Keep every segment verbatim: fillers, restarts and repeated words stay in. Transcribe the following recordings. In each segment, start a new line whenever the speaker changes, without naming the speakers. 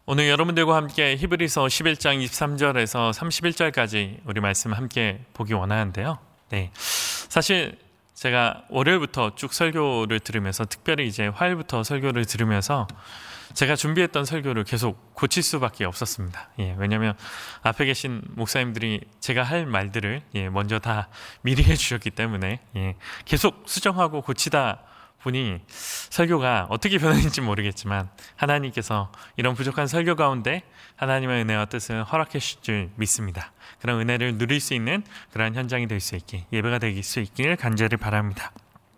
오늘 여러분들과 함께 히브리서 십일 장 이십삼 절에서 삼십일 절까지 우리 말씀 함께 보기 원하는데요. 네, 사실 제가 월요일부터 쭉 설교를 들으면서, 특별히 이제 화요일부터 설교를 들으면서 제가 준비했던 설교를 계속 고칠 수밖에 없었습니다. 예, 왜냐하면 앞에 계신 목사님들이 제가 할 말들을 예, 먼저 다 미리 해주셨기 때문에 예, 계속 수정하고 고치다 보니 설교가 어떻게 변했는지 모르겠지만 하나님께서 이런 부족한 설교 가운데 하나님의 은혜와 뜻을 허락해 주실 줄 믿습니다. 그런 은혜를 누릴 수 있는 그런 현장이 될 수 있게, 예배가 될 수 있길 간절히 바랍니다.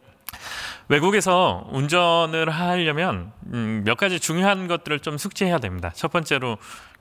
외국에서 운전을 하려면 음, 몇 가지 중요한 것들을 좀 숙지해야 됩니다. 첫 번째로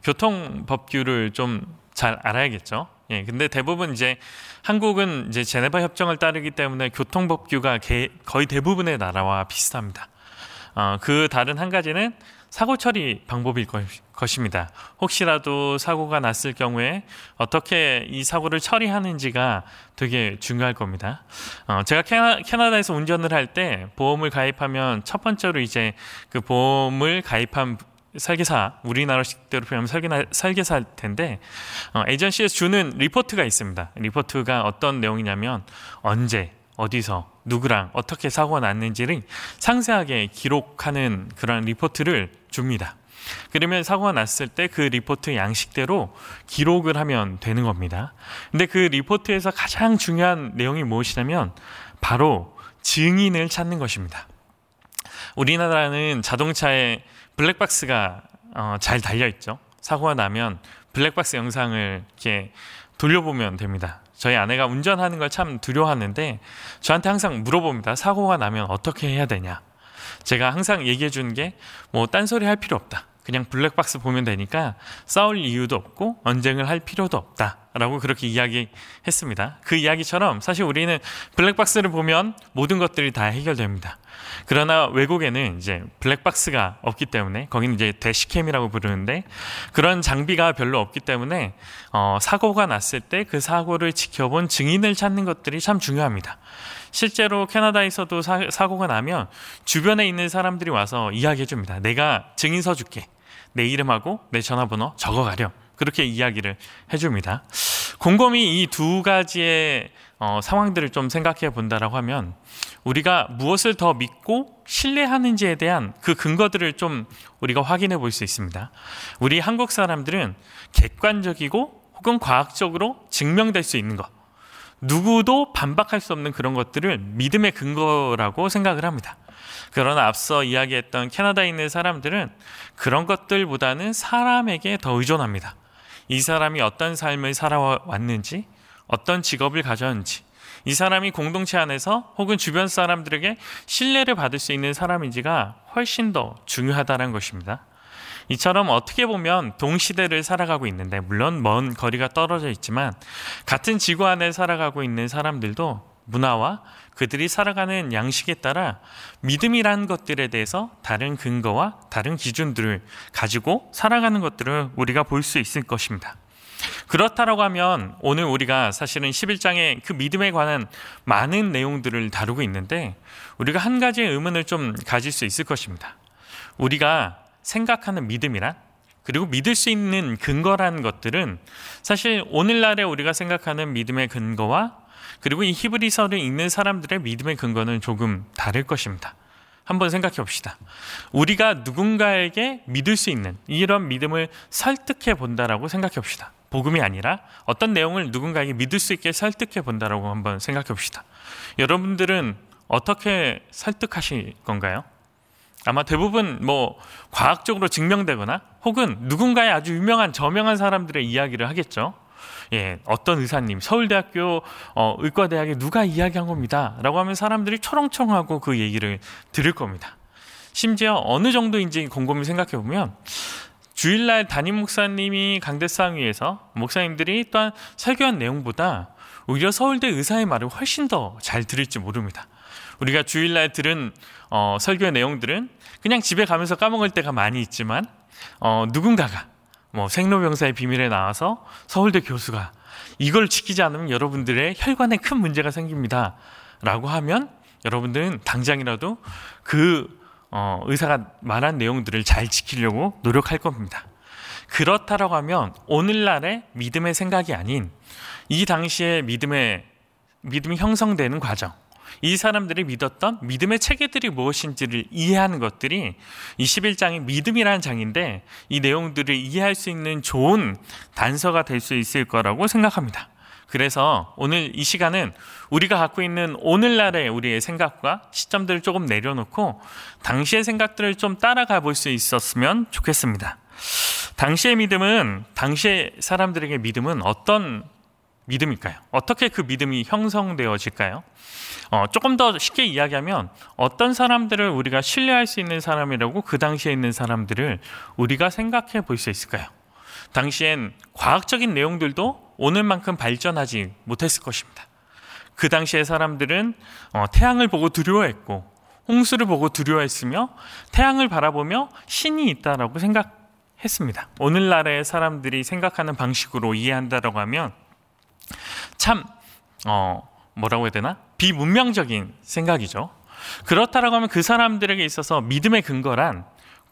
교통법규를 좀 잘 알아야겠죠. 예, 근데 대부분 이제 한국은 이제 제네바 협정을 따르기 때문에 교통법규가 개, 거의 대부분의 나라와 비슷합니다. 어, 그 다른 한 가지는 사고 처리 방법일 것입니다. 혹시라도 사고가 났을 경우에 어떻게 이 사고를 처리하는지가 되게 중요할 겁니다. 어, 제가 캐나, 캐나다에서 운전을 할 때 보험을 가입하면 첫 번째로 이제 그 보험을 가입한 설계사, 우리나라 식대로 표현하면 설계나, 설계사일 텐데 어, 에이전시에서 주는 리포트가 있습니다. 리포트가 어떤 내용이냐면 언제, 어디서, 누구랑 어떻게 사고가 났는지를 상세하게 기록하는 그런 리포트를 줍니다. 그러면 사고가 났을 때 그 리포트 양식대로 기록을 하면 되는 겁니다. 근데 그 리포트에서 가장 중요한 내용이 무엇이냐면 바로 증인을 찾는 것입니다. 우리나라는 자동차에 블랙박스가 어, 잘 달려있죠. 사고가 나면 블랙박스 영상을 이렇게 돌려보면 됩니다. 저희 아내가 운전하는 걸 참 두려워하는데 저한테 항상 물어봅니다. 사고가 나면 어떻게 해야 되냐. 제가 항상 얘기해 주는 게 뭐 딴소리 할 필요 없다. 그냥 블랙박스 보면 되니까 싸울 이유도 없고 언쟁을 할 필요도 없다 라고 그렇게 이야기했습니다. 그 이야기처럼 사실 우리는 블랙박스를 보면 모든 것들이 다 해결됩니다. 그러나 외국에는 이제 블랙박스가 없기 때문에, 거기는 이제 대시캠이라고 부르는데 그런 장비가 별로 없기 때문에 어, 사고가 났을 때 그 사고를 지켜본 증인을 찾는 것들이 참 중요합니다. 실제로 캐나다에서도 사, 사고가 나면 주변에 있는 사람들이 와서 이야기해 줍니다. 내가 증인서 줄게. 내 이름하고 내 전화번호 적어가렴. 그렇게 이야기를 해줍니다. 곰곰이 이 두 가지의 어, 상황들을 좀 생각해 본다라고 하면 우리가 무엇을 더 믿고 신뢰하는지에 대한 그 근거들을 좀 우리가 확인해 볼 수 있습니다. 우리 한국 사람들은 객관적이고 혹은 과학적으로 증명될 수 있는 것, 누구도 반박할 수 없는 그런 것들을 믿음의 근거라고 생각을 합니다. 그러나 앞서 이야기했던 캐나다에 있는 사람들은 그런 것들보다는 사람에게 더 의존합니다. 이 사람이 어떤 삶을 살아왔는지, 어떤 직업을 가졌는지, 이 사람이 공동체 안에서 혹은 주변 사람들에게 신뢰를 받을 수 있는 사람인지가 훨씬 더 중요하다는 것입니다. 이처럼 어떻게 보면 동시대를 살아가고 있는데, 물론 먼 거리가 떨어져 있지만 같은 지구 안에 살아가고 있는 사람들도 문화와 그들이 살아가는 양식에 따라 믿음이라는 것들에 대해서 다른 근거와 다른 기준들을 가지고 살아가는 것들을 우리가 볼 수 있을 것입니다. 그렇다라고 하면 오늘 우리가 사실은 십일 장에 그 믿음에 관한 많은 내용들을 다루고 있는데 우리가 한 가지의 의문을 좀 가질 수 있을 것입니다. 우리가 생각하는 믿음이란, 그리고 믿을 수 있는 근거라는 것들은 사실 오늘날에 우리가 생각하는 믿음의 근거와 그리고 이 히브리서를 읽는 사람들의 믿음의 근거는 조금 다를 것입니다. 한번 생각해 봅시다. 우리가 누군가에게 믿을 수 있는 이런 믿음을 설득해 본다라고 생각해 봅시다. 복음이 아니라 어떤 내용을 누군가에게 믿을 수 있게 설득해 본다라고 한번 생각해 봅시다. 여러분들은 어떻게 설득하실 건가요? 아마 대부분 뭐 과학적으로 증명되거나 혹은 누군가의 아주 유명한 저명한 사람들의 이야기를 하겠죠. 예, 어떤 의사님, 서울대학교 어, 의과대학에 누가 이야기한 겁니다 라고 하면 사람들이 초롱초롱하고 그 얘기를 들을 겁니다. 심지어 어느 정도인지 곰곰이 생각해 보면 주일날 담임 목사님이 강대상위에서 목사님들이 또한 설교한 내용보다 오히려 서울대 의사의 말을 훨씬 더 잘 들을지 모릅니다. 우리가 주일날 들은 어, 설교의 내용들은 그냥 집에 가면서 까먹을 때가 많이 있지만 어, 누군가가 뭐 생로병사의 비밀에 나와서 서울대 교수가 이걸 지키지 않으면 여러분들의 혈관에 큰 문제가 생깁니다 라고 하면 여러분들은 당장이라도 그 어, 의사가 말한 내용들을 잘 지키려고 노력할 겁니다. 그렇다라고 하면 오늘날의 믿음의 생각이 아닌 이 당시의 믿음의 믿음이 형성되는 과정, 이 사람들이 믿었던 믿음의 체계들이 무엇인지를 이해하는 것들이 이십일 장이 믿음이라는 장인데 이 내용들을 이해할 수 있는 좋은 단서가 될 수 있을 거라고 생각합니다. 그래서 오늘 이 시간은 우리가 갖고 있는 오늘날의 우리의 생각과 시점들을 조금 내려놓고 당시의 생각들을 좀 따라가 볼 수 있었으면 좋겠습니다. 당시의 믿음은, 당시의 사람들에게 믿음은 어떤 믿음일까요? 어떻게 그 믿음이 형성되어질까요? 어, 조금 더 쉽게 이야기하면 어떤 사람들을 우리가 신뢰할 수 있는 사람이라고 그 당시에 있는 사람들을 우리가 생각해 볼 수 있을까요? 당시엔 과학적인 내용들도 오늘만큼 발전하지 못했을 것입니다. 그 당시의 사람들은 어, 태양을 보고 두려워했고 홍수를 보고 두려워했으며 태양을 바라보며 신이 있다라고 생각했습니다. 오늘날의 사람들이 생각하는 방식으로 이해한다라고 하면 참 어, 뭐라고 해야 되나? 비문명적인 생각이죠. 그렇다라고 하면 그 사람들에게 있어서 믿음의 근거란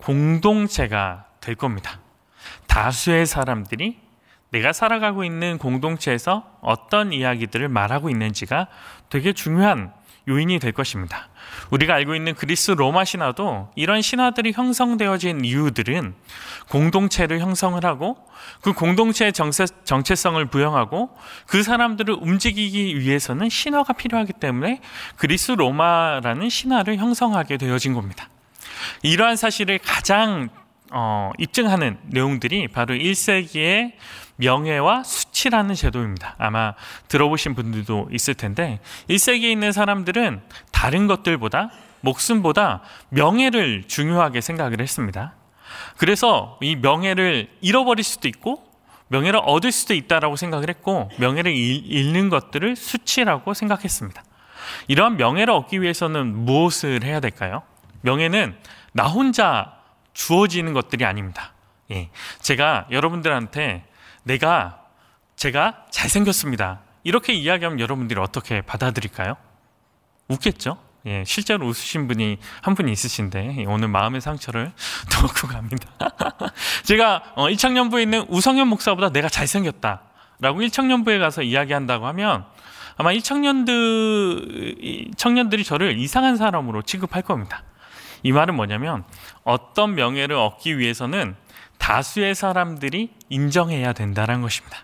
공동체가 될 겁니다. 다수의 사람들이 내가 살아가고 있는 공동체에서 어떤 이야기들을 말하고 있는지가 되게 중요한 요인이 될 것입니다. 우리가 알고 있는 그리스 로마 신화도 이런 신화들이 형성되어진 이유들은 공동체를 형성을 하고 그 공동체의 정체, 정체성을 부여하고 그 사람들을 움직이기 위해서는 신화가 필요하기 때문에 그리스 로마라는 신화를 형성하게 되어진 겁니다. 이러한 사실을 가장 어, 입증하는 내용들이 바로 일 세기의 명예와 수치라는 제도입니다. 아마 들어보신 분들도 있을 텐데 일 세기에 있는 사람들은 다른 것들보다 목숨보다 명예를 중요하게 생각을 했습니다. 그래서 이 명예를 잃어버릴 수도 있고 명예를 얻을 수도 있다라고 생각을 했고 명예를 잃는 것들을 수치라고 생각했습니다. 이러한 명예를 얻기 위해서는 무엇을 해야 될까요? 명예는 나 혼자 주어지는 것들이 아닙니다. 예, 제가 여러분들한테 내가 제가 잘생겼습니다 이렇게 이야기하면 여러분들이 어떻게 받아들일까요? 웃겠죠? 예, 실제로 웃으신 분이 한 분이 있으신데 오늘 마음의 상처를 더 얻고 갑니다. 제가 어, 일청년부에 있는 우성현 목사보다 내가 잘생겼다라고 일청년부에 가서 이야기한다고 하면 아마 일청년들, 청년들이 저를 이상한 사람으로 취급할 겁니다. 이 말은 뭐냐면 어떤 명예를 얻기 위해서는 다수의 사람들이 인정해야 된다는 것입니다.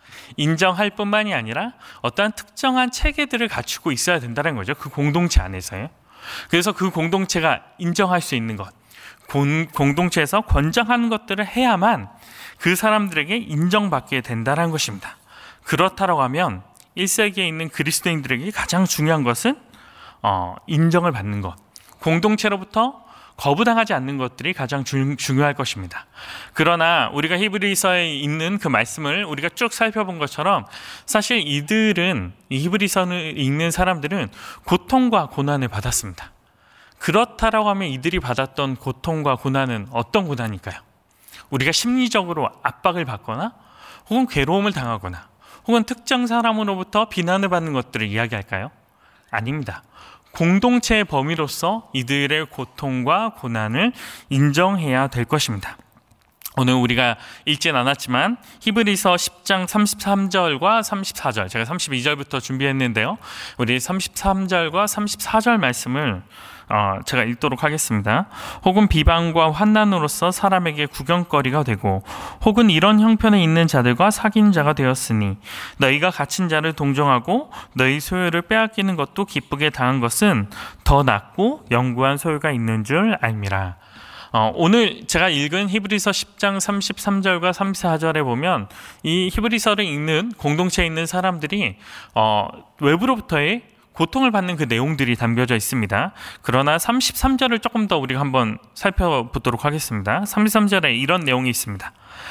인정할 뿐만이 아니라 어떠한 특정한 체계들을 갖추고 있어야 된다는 거죠. 그 공동체 안에서요. 그래서 그 공동체가 인정할 수 있는 것, 공, 공동체에서 권장하는 것들을 해야만 그 사람들에게 인정받게 된다는 것입니다. 그렇다고 하면 일 세기에 있는 그리스도인들에게 가장 중요한 것은 어, 인정을 받는 것, 공동체로부터 거부당하지 않는 것들이 가장 주, 중요할 것입니다. 그러나 우리가 히브리서에 있는 그 말씀을 우리가 쭉 살펴본 것처럼 사실 이들은, 이 히브리서를 읽는 사람들은 고통과 고난을 받았습니다. 그렇다라고 하면 이들이 받았던 고통과 고난은 어떤 고난일까요? 우리가 심리적으로 압박을 받거나 혹은 괴로움을 당하거나 혹은 특정 사람으로부터 비난을 받는 것들을 이야기할까요? 아닙니다. 공동체의 범위로서 이들의 고통과 고난을 인정해야 될 것입니다. 오늘 우리가 읽진 않았지만 히브리서 십 장 삼십삼 절과 삼십사 절, 제가 삼십이 절부터 준비했는데요. 우리 삼십삼 절과 삼십사 절 말씀을 어, 제가 읽도록 하겠습니다. 혹은 비방과 환난으로서 사람에게 구경거리가 되고 혹은 이런 형편에 있는 자들과 사귄 자가 되었으니 너희가 갇힌 자를 동정하고 너희 소유를 빼앗기는 것도 기쁘게 당한 것은 더 낫고 영구한 소유가 있는 줄 알미라. 어, 오늘 제가 읽은 히브리서 십 장 삼십삼 절과 삼십사 절에 보면 이 히브리서를 읽는 공동체에 있는 사람들이 어, 외부로부터의 고통을 받는 그 내용들이 담겨져 있습니다. 그러나 삼십삼 절을 조금 더 우리가 한번 살펴보도록 하겠습니다. 삼십삼 절에 이런 내용이 있습니다.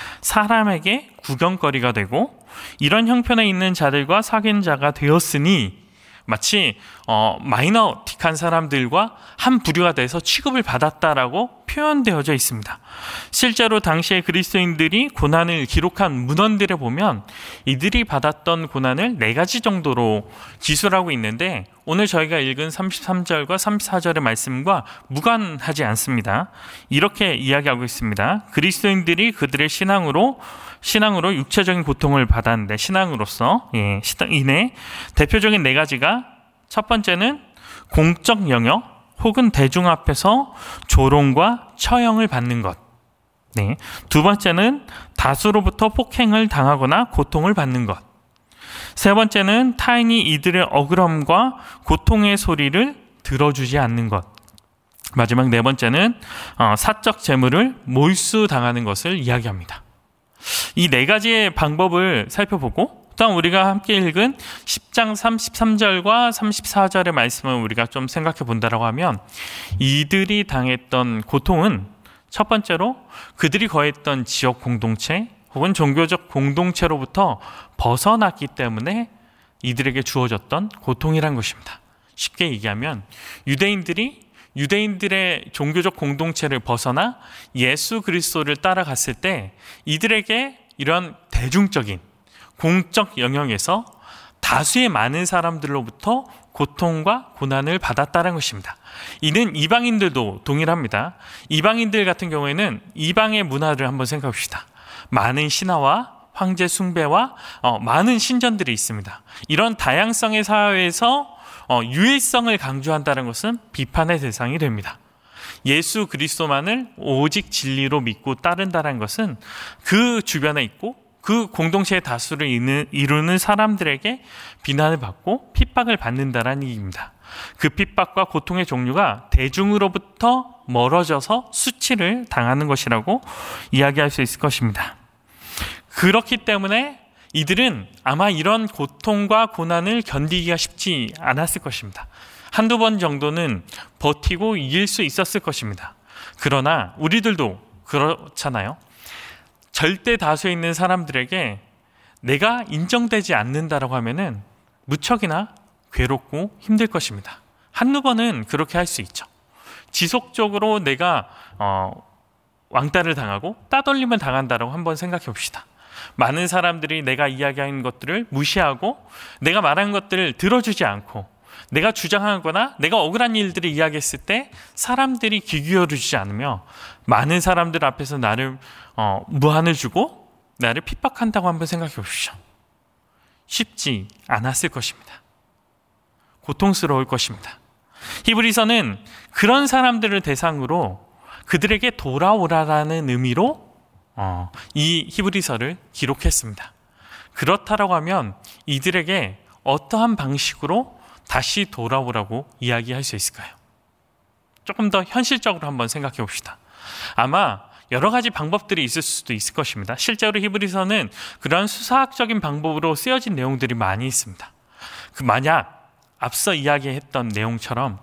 사람에게 구경거리가 되고 이런 형편에 있는 자들과 사귄 자가 되었으니 마치 어, 마이너틱한 사람들과 한 부류가 돼서 취급을 받았다라고 표현되어져 있습니다. 실제로 당시에 그리스도인들이 고난을 기록한 문헌들에 보면 이들이 받았던 고난을 네 가지 정도로 기술하고 있는데, 오늘 저희가 읽은 삼십삼 절과 삼십사 절의 말씀과 무관하지 않습니다. 이렇게 이야기하고 있습니다. 그리스도인들이 그들의 신앙으로 신앙으로 육체적인 고통을 받았는데, 신앙으로서 예, 이내 대표적인 네 가지가, 첫 번째는 공적 영역 혹은 대중 앞에서 조롱과 처형을 받는 것. 네. 두 번째는 다수로부터 폭행을 당하거나 고통을 받는 것. 세 번째는 타인이 이들의 억울함과 고통의 소리를 들어주지 않는 것. 마지막 네 번째는 사적 재물을 몰수당하는 것을 이야기합니다. 이 네 가지의 방법을 살펴보고, 일단 우리가 함께 읽은 십 장 삼십삼 절과 삼십사 절의 말씀을 우리가 좀 생각해 본다라고 하면, 이들이 당했던 고통은 첫 번째로 그들이 거했던 지역 공동체 혹은 종교적 공동체로부터 벗어났기 때문에 이들에게 주어졌던 고통이란 것입니다. 쉽게 얘기하면 유대인들이 유대인들의 종교적 공동체를 벗어나 예수 그리스도를 따라갔을 때 이들에게 이런 대중적인 공적 영역에서 다수의 많은 사람들로부터 고통과 고난을 받았다는 것입니다. 이는 이방인들도 동일합니다. 이방인들 같은 경우에는 이방의 문화를 한번 생각해 봅시다. 많은 신화와 황제 숭배와 어, 많은 신전들이 있습니다. 이런 다양성의 사회에서 어, 유일성을 강조한다는 것은 비판의 대상이 됩니다. 예수 그리스도만을 오직 진리로 믿고 따른다는 것은 그 주변에 있고 그 공동체의 다수를 이루는 사람들에게 비난을 받고 핍박을 받는다는 얘기입니다. 그 핍박과 고통의 종류가 대중으로부터 멀어져서 수치를 당하는 것이라고 이야기할 수 있을 것입니다. 그렇기 때문에 이들은 아마 이런 고통과 고난을 견디기가 쉽지 않았을 것입니다. 한두 번 정도는 버티고 이길 수 있었을 것입니다. 그러나 우리들도 그렇잖아요. 절대 다수에 있는 사람들에게 내가 인정되지 않는다라고 하면은 무척이나 괴롭고 힘들 것입니다. 한두 번은 그렇게 할 수 있죠. 지속적으로 내가 어, 왕따를 당하고 따돌림을 당한다라고 한번 생각해 봅시다. 많은 사람들이 내가 이야기하는 것들을 무시하고 내가 말한 것들을 들어주지 않고 내가 주장하거나 내가 억울한 일들을 이야기했을 때 사람들이 귀 기울여주지 않으며 많은 사람들 앞에서 나를 어, 무한을 주고 나를 핍박한다고 한번 생각해 보십시오. 쉽지 않았을 것입니다. 고통스러울 것입니다. 히브리서는 그런 사람들을 대상으로 그들에게 돌아오라라는 의미로 어, 이 히브리서를 기록했습니다. 그렇다라고 하면 이들에게 어떠한 방식으로 다시 돌아오라고 이야기할 수 있을까요? 조금 더 현실적으로 한번 생각해 봅시다. 아마 여러 가지 방법들이 있을 수도 있을 것입니다. 실제로 히브리서는 그런 수사학적인 방법으로 쓰여진 내용들이 많이 있습니다. 그 만약 앞서 이야기했던 내용처럼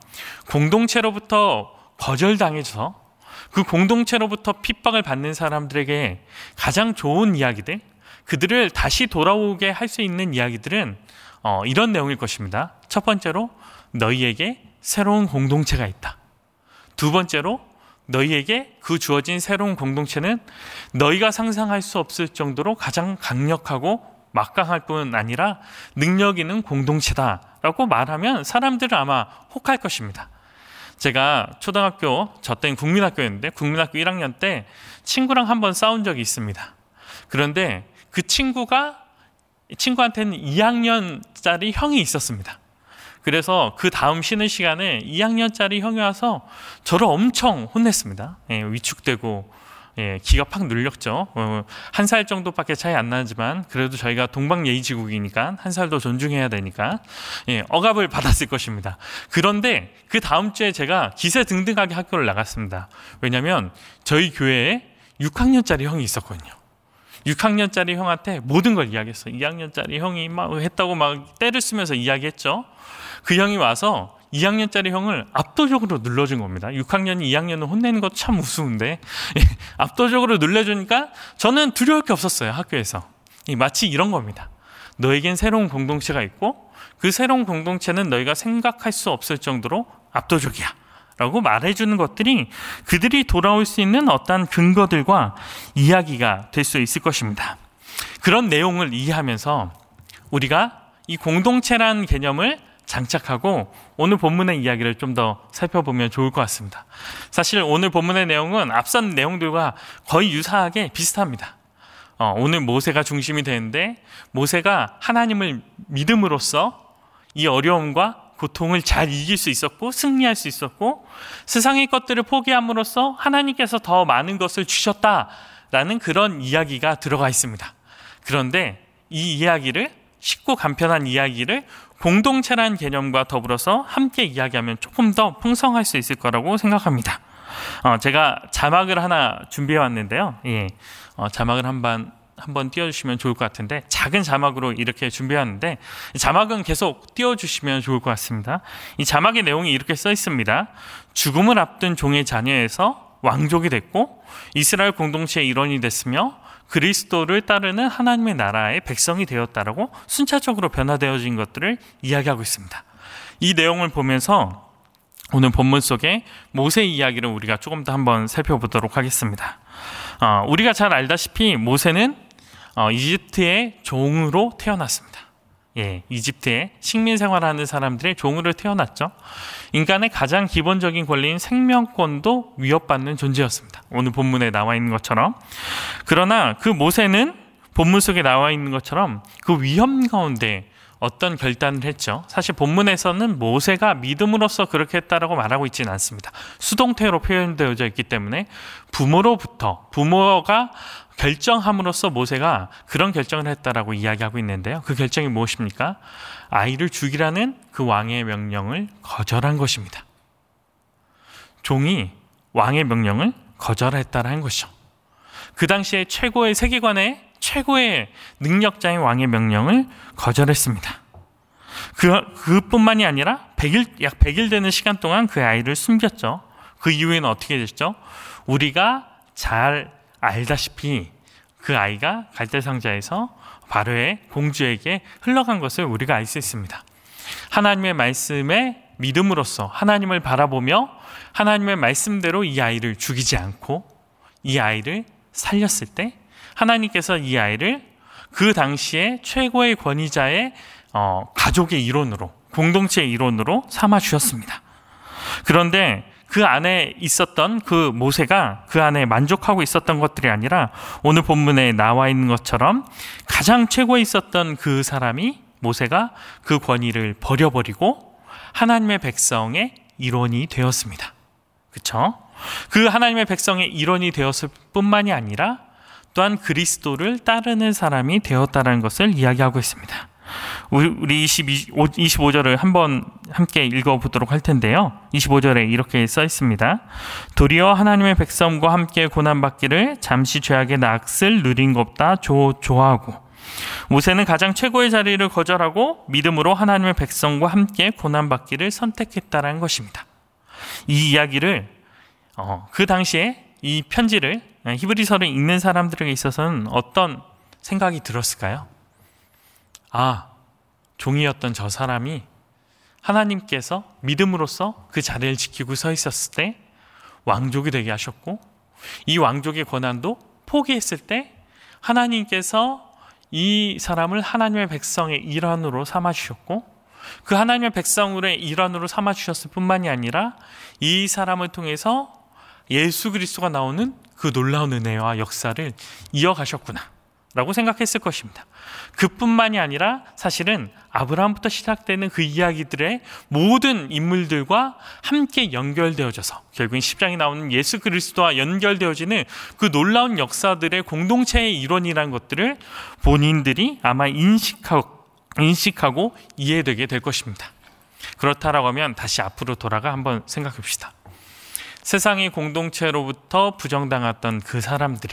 공동체로부터 거절당해서 그 공동체로부터 핍박을 받는 사람들에게 가장 좋은 이야기들, 그들을 다시 돌아오게 할 수 있는 이야기들은 어, 이런 내용일 것입니다. 첫 번째로 너희에게 새로운 공동체가 있다. 두 번째로 너희에게 그 주어진 새로운 공동체는 너희가 상상할 수 없을 정도로 가장 강력하고 막강할 뿐 아니라 능력 있는 공동체다라고 말하면 사람들은 아마 혹할 것입니다. 제가 초등학교, 저 때는 국민학교였는데 국민학교 일 학년 때 친구랑 한번 싸운 적이 있습니다. 그런데 그 친구가 친구한테는 이 학년짜리 형이 있었습니다. 그래서 그 다음 쉬는 시간에 이 학년짜리 형이 와서 저를 엄청 혼냈습니다. 예, 위축되고 예, 기가 팍 눌렸죠. 어, 한 살 정도밖에 차이 안 나지만 그래도 저희가 동방예의지국이니까 한 살 더 존중해야 되니까 예, 억압을 받았을 것입니다. 그런데 그 다음 주에 제가 기세등등하게 학교를 나갔습니다. 왜냐하면 저희 교회에 육 학년짜리 형이 있었거든요. 육 학년짜리 형한테 모든 걸 이야기했어요. 이 학년짜리 형이 막 했다고 막 때를 쓰면서 이야기했죠. 그 형이 와서 이 학년짜리 형을 압도적으로 눌러준 겁니다. 육 학년이 이 학년을 혼내는 것 참 우스운데 압도적으로 눌러주니까 저는 두려울 게 없었어요. 학교에서. 마치 이런 겁니다. 너에겐 새로운 공동체가 있고 그 새로운 공동체는 너희가 생각할 수 없을 정도로 압도적이야 라고 말해주는 것들이 그들이 돌아올 수 있는 어떤 근거들과 이야기가 될 수 있을 것입니다. 그런 내용을 이해하면서 우리가 이 공동체라는 개념을 장착하고 오늘 본문의 이야기를 좀 더 살펴보면 좋을 것 같습니다. 사실 오늘 본문의 내용은 앞선 내용들과 거의 유사하게 비슷합니다. 어, 오늘 모세가 중심이 되는데 모세가 하나님을 믿음으로써 이 어려움과 고통을 잘 이길 수 있었고 승리할 수 있었고 세상의 것들을 포기함으로써 하나님께서 더 많은 것을 주셨다라는 그런 이야기가 들어가 있습니다. 그런데 이 이야기를 쉽고 간편한 이야기를 공동체라는 개념과 더불어서 함께 이야기하면 조금 더 풍성할 수 있을 거라고 생각합니다. 어, 제가 자막을 하나 준비해 왔는데요. 예, 어, 자막을 한번 한번 띄워주시면 좋을 것 같은데 작은 자막으로 이렇게 준비했는데 자막은 계속 띄워주시면 좋을 것 같습니다. 이 자막의 내용이 이렇게 써 있습니다. 죽음을 앞둔 종의 자녀에서 왕족이 됐고 이스라엘 공동체의 일원이 됐으며 그리스도를 따르는 하나님의 나라의 백성이 되었다라고 순차적으로 변화되어진 것들을 이야기하고 있습니다. 이 내용을 보면서 오늘 본문 속에 모세 이야기를 우리가 조금 더 한번 살펴보도록 하겠습니다. 어, 우리가 잘 알다시피 모세는 어, 이집트의 종으로 태어났습니다. 예, 이집트의 식민 생활하는 사람들의 종으로 태어났죠. 인간의 가장 기본적인 권리인 생명권도 위협받는 존재였습니다. 오늘 본문에 나와 있는 것처럼. 그러나 그 모세는 본문 속에 나와 있는 것처럼 그 위험 가운데 어떤 결단을 했죠. 사실 본문에서는 모세가 믿음으로써 그렇게 했다라고 말하고 있지는 않습니다. 수동태로 표현되어져 있기 때문에 부모로부터 부모가 결정함으로써 모세가 그런 결정을 했다라고 이야기하고 있는데요. 그 결정이 무엇입니까? 아이를 죽이라는 그 왕의 명령을 거절한 것입니다. 종이 왕의 명령을 거절했다라는 것이죠. 그 당시에 최고의 세계관의 최고의 능력자인 왕의 명령을 거절했습니다. 그, 그뿐만이 아니라 백 일, 약 백 일 되는 시간 동안 그 아이를 숨겼죠. 그 이후에는 어떻게 됐죠? 우리가 잘 알다시피 그 아이가 갈대 상자에서 바로의 공주에게 흘러간 것을 우리가 알 수 있습니다. 하나님의 말씀에 믿음으로써 하나님을 바라보며 하나님의 말씀대로 이 아이를 죽이지 않고 이 아이를 살렸을 때 하나님께서 이 아이를 그 당시에 최고의 권위자의 어, 가족의 일원으로 공동체의 일원으로 삼아 주셨습니다. 그런데 그 안에 있었던 그 모세가 그 안에 만족하고 있었던 것들이 아니라 오늘 본문에 나와 있는 것처럼 가장 최고에 있었던 그 사람이 모세가 그 권위를 버려버리고 하나님의 백성의 일원이 되었습니다. 그렇죠? 그 하나님의 백성의 일원이 되었을 뿐만이 아니라 또한 그리스도를 따르는 사람이 되었다는 것을 이야기하고 있습니다. 우리 이십오 절을 한번 함께 읽어보도록 할 텐데요. 이십오 절에 이렇게 써 있습니다. 도리어 하나님의 백성과 함께 고난받기를 잠시 죄악의 낙을 누린 것보다 좋아하고 모세는 가장 최고의 자리를 거절하고 믿음으로 하나님의 백성과 함께 고난받기를 선택했다는 것입니다. 이 이야기를 어, 그 당시에 이 편지를 히브리서를 읽는 사람들에게 있어서는 어떤 생각이 들었을까요? 아, 종이었던 저 사람이 하나님께서 믿음으로써 그 자리를 지키고 서 있었을 때 왕족이 되게 하셨고 이 왕족의 권한도 포기했을 때 하나님께서 이 사람을 하나님의 백성의 일환으로 삼아주셨고 그 하나님의 백성의 일환으로 삼아주셨을 뿐만이 아니라 이 사람을 통해서 예수 그리스도가 나오는 그 놀라운 은혜와 역사를 이어가셨구나 라고 생각했을 것입니다. 그뿐만이 아니라 사실은 아브라함부터 시작되는 그 이야기들의 모든 인물들과 함께 연결되어져서 결국엔 십 장에 나오는 예수 그리스도와 연결되어지는 그 놀라운 역사들의 공동체의 일원이라는 것들을 본인들이 아마 인식하고, 인식하고 이해되게 될 것입니다. 그렇다라고 하면 다시 앞으로 돌아가 한번 생각해 봅시다. 세상의 공동체로부터 부정당했던 그 사람들이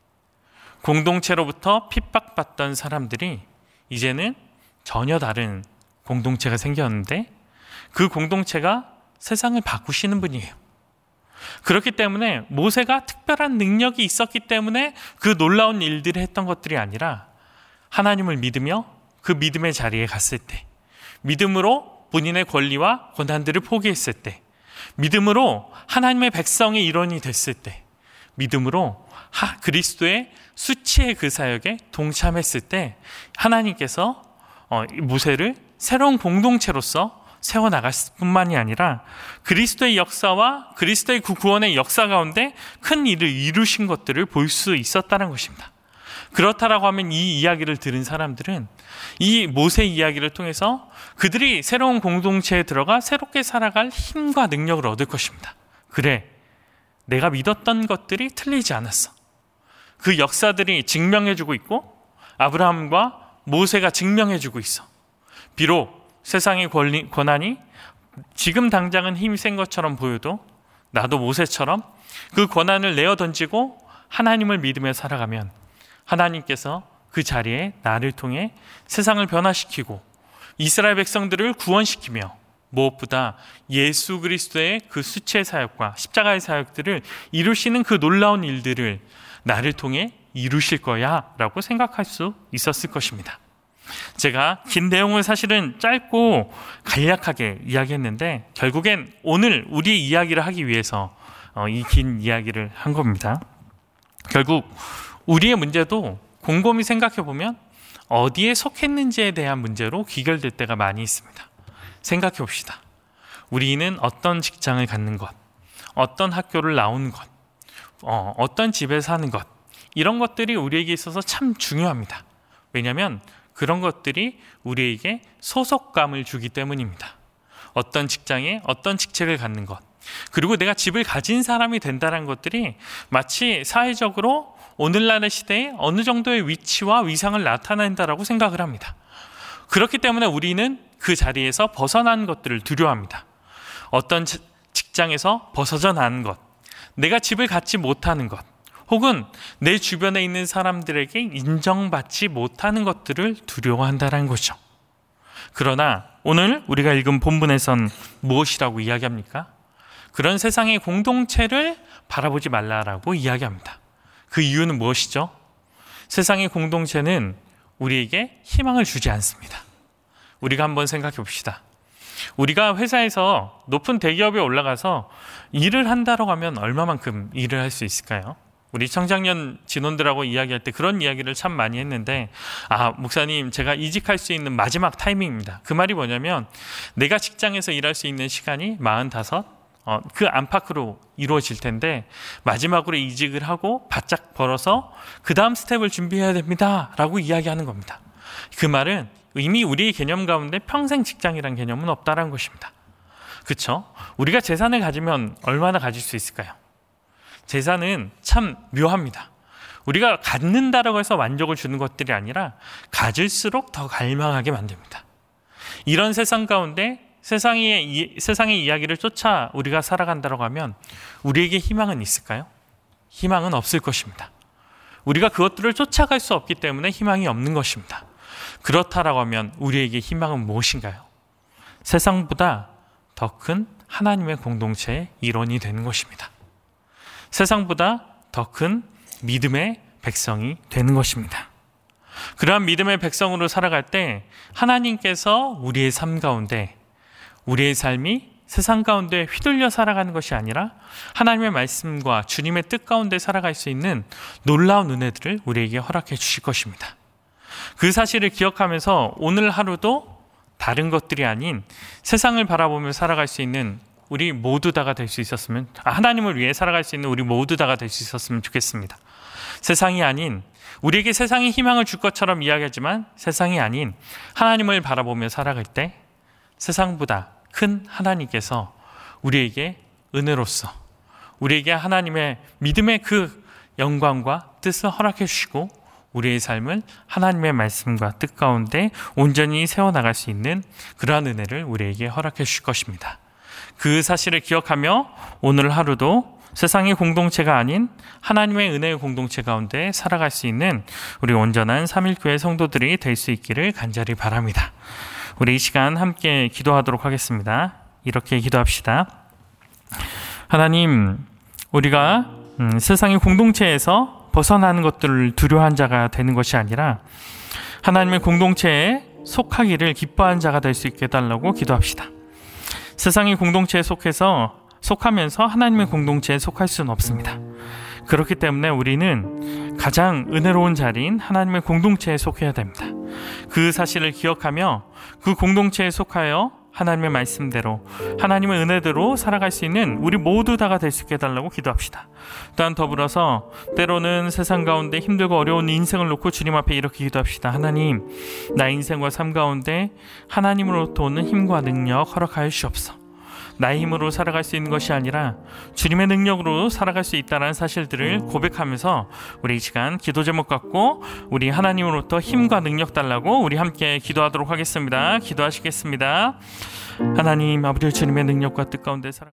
공동체로부터 핍박받던 사람들이 이제는 전혀 다른 공동체가 생겼는데 그 공동체가 세상을 바꾸시는 분이에요. 그렇기 때문에 모세가 특별한 능력이 있었기 때문에 그 놀라운 일들을 했던 것들이 아니라 하나님을 믿으며 그 믿음의 자리에 갔을 때 믿음으로 본인의 권리와 권한들을 포기했을 때 믿음으로 하나님의 백성의 일원이 됐을 때, 믿음으로 하, 그리스도의 수치의 그 사역에 동참했을 때 하나님께서 어, 모세를 새로운 공동체로서 세워나갔을 뿐만이 아니라 그리스도의 역사와 그리스도의 그 구원의 역사 가운데 큰 일을 이루신 것들을 볼 수 있었다는 것입니다. 그렇다라고 하면 이 이야기를 들은 사람들은 이 모세 이야기를 통해서 그들이 새로운 공동체에 들어가 새롭게 살아갈 힘과 능력을 얻을 것입니다. 그래, 내가 믿었던 것들이 틀리지 않았어. 그 역사들이 증명해주고 있고 아브라함과 모세가 증명해주고 있어. 비록 세상의 권리, 권한이 지금 당장은 힘이 센 것처럼 보여도 나도 모세처럼 그 권한을 내어 던지고 하나님을 믿으며 살아가면 하나님께서 그 자리에 나를 통해 세상을 변화시키고 이스라엘 백성들을 구원시키며 무엇보다 예수 그리스도의 그 수치의 사역과 십자가의 사역들을 이루시는 그 놀라운 일들을 나를 통해 이루실 거야 라고 생각할 수 있었을 것입니다. 제가 긴 내용을 사실은 짧고 간략하게 이야기했는데 결국엔 오늘 우리의 이야기를 하기 위해서 이 긴 이야기를 한 겁니다. 결국 우리의 문제도 곰곰이 생각해 보면 어디에 속했는지에 대한 문제로 귀결될 때가 많이 있습니다. 생각해 봅시다. 우리는 어떤 직장을 갖는 것, 어떤 학교를 나오는 것, 어, 어떤 집에 사는 것, 이런 것들이 우리에게 있어서 참 중요합니다. 왜냐하면 그런 것들이 우리에게 소속감을 주기 때문입니다. 어떤 직장에 어떤 직책을 갖는 것, 그리고 내가 집을 가진 사람이 된다는 것들이 마치 사회적으로 오늘날의 시대에 어느 정도의 위치와 위상을 나타낸다라고 생각을 합니다. 그렇기 때문에 우리는 그 자리에서 벗어난 것들을 두려워합니다. 어떤 직장에서 벗어져 나는 것, 내가 집을 갖지 못하는 것, 혹은 내 주변에 있는 사람들에게 인정받지 못하는 것들을 두려워한다는 거죠. 그러나 오늘 우리가 읽은 본문에선 무엇이라고 이야기합니까? 그런 세상의 공동체를 바라보지 말라라고 이야기합니다. 그 이유는 무엇이죠? 세상의 공동체는 우리에게 희망을 주지 않습니다. 우리가 한번 생각해 봅시다. 우리가 회사에서 높은 대기업에 올라가서 일을 한다고 하면 얼마만큼 일을 할 수 있을까요? 우리 청장년 진원들하고 이야기할 때 그런 이야기를 참 많이 했는데, 아, 목사님, 제가 이직할 수 있는 마지막 타이밍입니다. 그 말이 뭐냐면 내가 직장에서 일할 수 있는 시간이 마흔다섯, 어, 그 안팎으로 이루어질 텐데 마지막으로 이직을 하고 바짝 벌어서 그 다음 스텝을 준비해야 됩니다 라고 이야기하는 겁니다. 그 말은 이미 우리의 개념 가운데 평생 직장이란 개념은 없다는 것입니다. 그렇죠? 우리가 재산을 가지면 얼마나 가질 수 있을까요? 재산은 참 묘합니다. 우리가 갖는다라고 해서 만족을 주는 것들이 아니라 가질수록 더 갈망하게 만듭니다. 이런 세상 가운데 세상의, 이, 세상의 이야기를 쫓아 우리가 살아간다고 하면 우리에게 희망은 있을까요? 희망은 없을 것입니다. 우리가 그것들을 쫓아갈 수 없기 때문에 희망이 없는 것입니다. 그렇다라고 하면 우리에게 희망은 무엇인가요? 세상보다 더 큰 하나님의 공동체의 일원이 되는 것입니다. 세상보다 더 큰 믿음의 백성이 되는 것입니다. 그러한 믿음의 백성으로 살아갈 때 하나님께서 우리의 삶 가운데, 우리의 삶이 세상 가운데 휘둘려 살아가는 것이 아니라 하나님의 말씀과 주님의 뜻 가운데 살아갈 수 있는 놀라운 은혜들을 우리에게 허락해 주실 것입니다. 그 사실을 기억하면서 오늘 하루도 다른 것들이 아닌 세상을 바라보며 살아갈 수 있는 우리 모두 다가 될 수 있었으면, 하나님을 위해 살아갈 수 있는 우리 모두 다가 될 수 있었으면 좋겠습니다. 세상이 아닌, 우리에게 세상이 희망을 줄 것처럼 이야기하지만 세상이 아닌 하나님을 바라보며 살아갈 때 세상보다 큰 하나님께서 우리에게 은혜로서 우리에게 하나님의 믿음의 그 영광과 뜻을 허락해 주시고 우리의 삶을 하나님의 말씀과 뜻 가운데 온전히 세워나갈 수 있는 그러한 은혜를 우리에게 허락해 주실 것입니다. 그 사실을 기억하며 오늘 하루도 세상의 공동체가 아닌 하나님의 은혜의 공동체 가운데 살아갈 수 있는 우리 온전한 삼일교회 성도들이 될 수 있기를 간절히 바랍니다. 우리 이 시간 함께 기도하도록 하겠습니다. 이렇게 기도합시다. 하나님, 우리가 음, 세상의 공동체에서 벗어나는 것들을 두려워한 자가 되는 것이 아니라 하나님의 공동체에 속하기를 기뻐한 자가 될 수 있게 해달라고 기도합시다. 세상의 공동체에 속해서 속하면서 하나님의 공동체에 속할 수는 없습니다. 그렇기 때문에 우리는 가장 은혜로운 자리인 하나님의 공동체에 속해야 됩니다. 그 사실을 기억하며 그 공동체에 속하여 하나님의 말씀대로 하나님의 은혜대로 살아갈 수 있는 우리 모두 다가 될 수 있게 해달라고 기도합시다. 또한 더불어서 때로는 세상 가운데 힘들고 어려운 인생을 놓고 주님 앞에 이렇게 기도합시다. 하나님, 나의 인생과 삶 가운데 하나님으로부터 오는 힘과 능력 허락하여 주옵소서. 나의 힘으로 살아갈 수 있는 것이 아니라 주님의 능력으로 살아갈 수 있다는 사실들을 고백하면서 우리 이 시간 기도 제목 갖고 우리 하나님으로부터 힘과 능력 달라고 우리 함께 기도하도록 하겠습니다. 기도하시겠습니다. 하나님 아버지, 주님의 능력과 뜻 가운데 살아